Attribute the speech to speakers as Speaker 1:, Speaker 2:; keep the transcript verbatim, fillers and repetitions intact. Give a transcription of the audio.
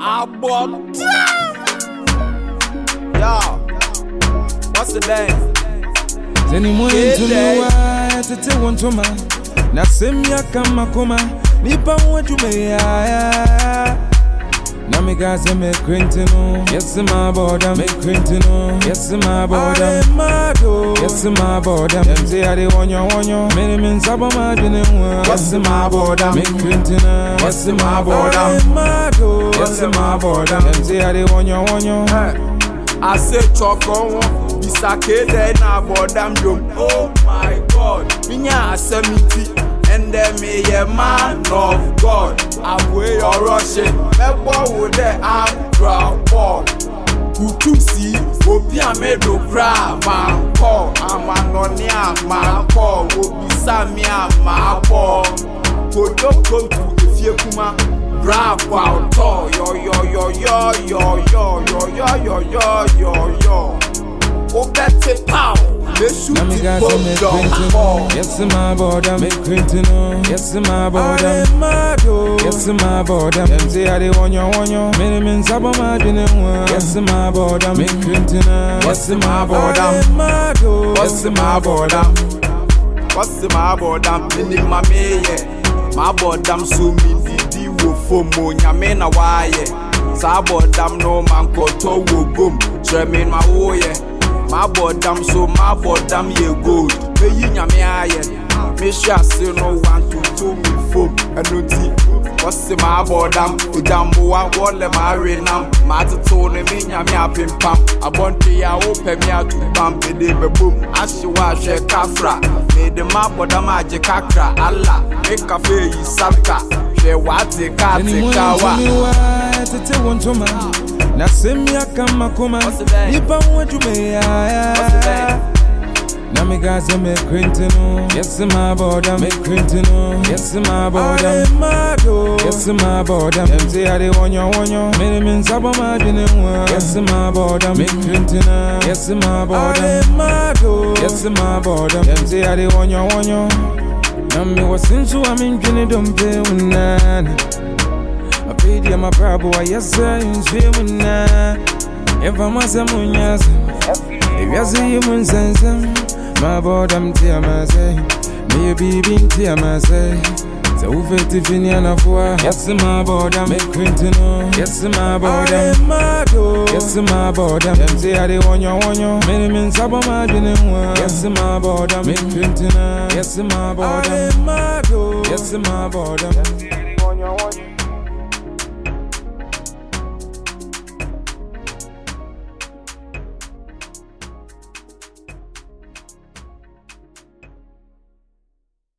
Speaker 1: Album. Yo, what's the name?
Speaker 2: Zeni mwe tunuwa tete wontoma na semya kama koma nipa mwejume ya na migaze me krintino yes my border me krintino yes my border yes my border them say I dey wonyo wonyo many men sabo ma dwene ho yes my border me krintino yes my border yes my border them say I dey wonyo wonyo
Speaker 1: I say choko Bisake de na bodam jom. Oh my God, minya asemiti, and then me a man of God. I'm way or rushing, mebo wo de am ground ball. Kutusi, opia me do cry, man call. I'm an onia man call. Obisa mi a man call. Kojo come to the fiekuma. Rap out, yo yo yo yo yo yo yo yo yo yo yo yo. Oh, that's it, pow. Let's shoot it, boom, down.
Speaker 2: Yes, my border, make Quintino. Yes, my border, yes, my border. Them say I dey wonyo wonyo. Many men sabo ma dwene ho. Yes, my border, make Quintino. Yes, my border,
Speaker 1: what's my border? What's my border? Meaning my meye. My border, so me didi wo fomo nyame na waye. Sa border no man koto wo gum. Tremin my oye. My bodam so my bodam ye good. Me yi nyame aye. Me sha say no one to two me foam. Enu ti. What's my bodam? Ujambo wa wole ma renam. Ma to ne me nyame apim pam. Abonte ya ope me atu pam be de be boom. Ashiwa hwe kafra. Me de my bodam aje kakra. Allah make cafe yi sabka. Hwe wate ka te kawa.
Speaker 2: Tete wontoma na semya kama koma nipa mwejume ya na migaze me krintino yes my border me krintino yes my border yes my border them say I dey wonyo wonyo many men sabo ma dwene ho yes my border me krintino yes my border yes my border them say I dey wonyo wonyo na me wasinsu amindwene dompe unana Apedi ya mabrabo wa yasa Nshwe na Eva masa munyasa Eviazi yi munzenzem Maboda mtia mase Miye bibi mtia mase Sa ufeti fini anafua Yes maboda me Quintino Yes maboda Yes maboda Them say I dey wonyo wonyo Many men sabo ma dwene ho Yes maboda me Quintino Yes maboda Yes maboda